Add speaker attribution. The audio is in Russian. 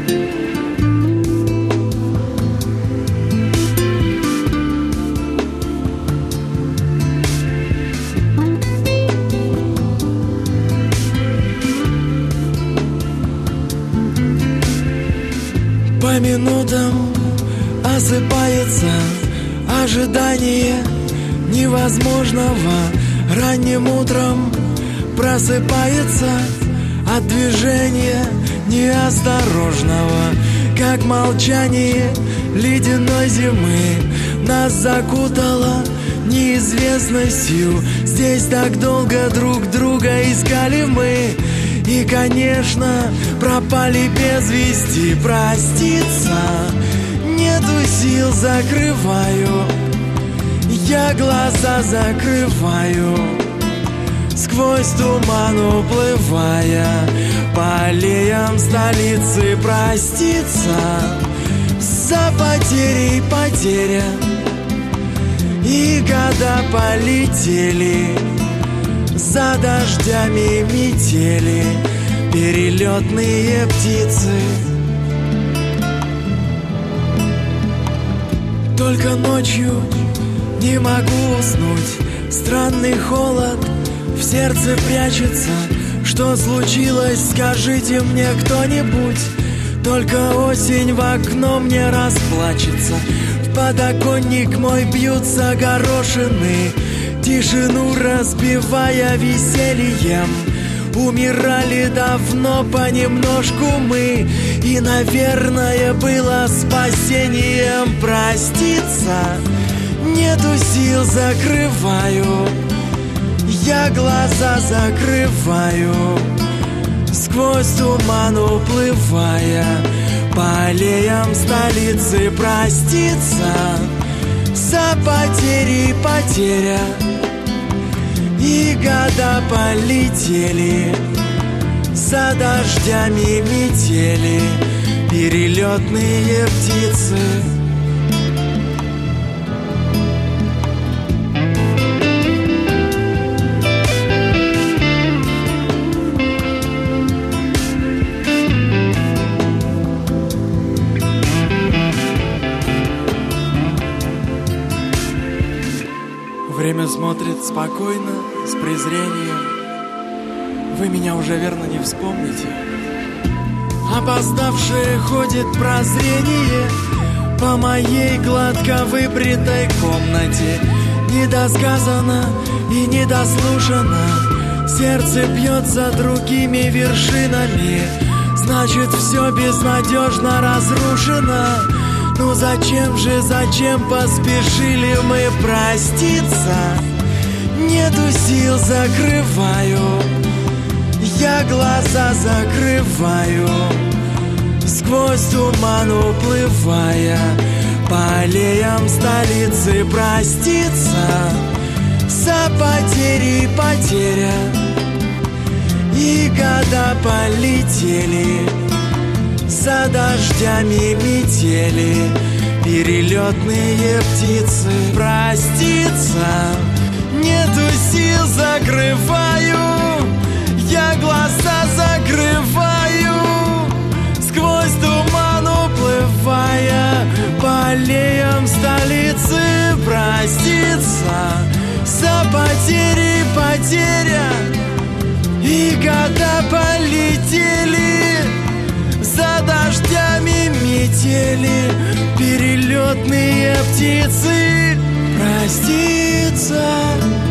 Speaker 1: По минутам осыпается ожидание невозможного. Ранним утром просыпается от движения неосторожного. Как молчание ледяной зимы нас закутало неизвестностью. Здесь так долго друг друга искали мы, и, конечно, пропали без вести. Проститься нету сил, закрываю, я глаза закрываю, сквозь туман уплывая по аллеям столицы. Проститься за потерей потеря, и года полетели за дождями метели, перелетные птицы. Только ночью не могу уснуть, странный холод в сердце прячется. Что случилось, скажите мне кто-нибудь. Только осень в окно мне расплачется. В подоконник мой бьются горошины, тишину разбивая весельем. Умирали давно понемножку мы, и, наверное, было спасением. Проститься нету сил, закрываю, я глаза закрываю, сквозь туман уплывая по аллеям столицы. Проститься за потери потеря, и года полетели за дождями метели, перелетные птицы. Время смотрит спокойно, с презрением. Вы меня уже верно не вспомните. Опоздавшее ходит прозрение по моей гладко выбритой комнате. Недосказано и недослушано, сердце бьется другими вершинами. Значит, все безнадежно разрушено. Ну зачем поспешили мы? Проститься нету сил, закрываю, я глаза закрываю, сквозь туман уплывая по аллеям столицы. Проститься за потери потеря, и года полетели за дождями метели, перелетные птицы. Проститься нету сил, закрываю, я глаза закрываю, сквозь туман уплывая по аллеям столицы. Проститься за потери потеря, и года полетели за дождями метели, перелетные птицы. Проститься